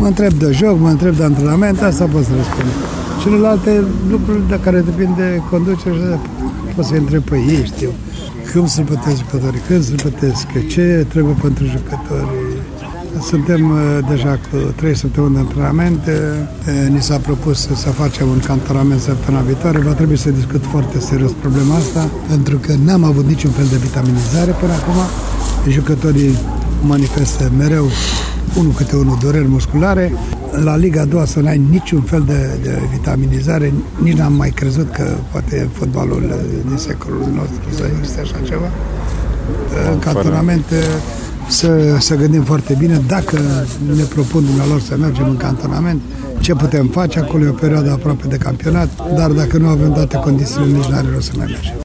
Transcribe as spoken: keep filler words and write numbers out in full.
Mă întreb de joc, mă întreb de antrenament, asta pot să răspund. Celelalte lucruri de care depind de conducere, pot să întreb pe ei, știu. Cum să-l plătesc jucătorii, când să-l plătesc, ce trebuie pentru jucători. Suntem deja cu trei săptămâni de antrenament. Ni s-a propus să facem un cantonament săptămâna viitoare. Va trebui să discut foarte serios problema asta, pentru că n-am avut niciun fel de vitaminizare până acum. Jucătorii manifestă mereu unul câte unul dureri musculare. La Liga a doua să n-ai niciun fel de, de vitaminizare, nici n-am mai crezut că poate în fotbalul din secolul nostru să existe așa ceva. În cantonament să, să gândim foarte bine dacă ne propun dumnealor să mergem în cantonament, ce putem face, acolo e o perioadă aproape de campionat, dar dacă nu avem toate condițiile, nici n-are rost să mai mergem.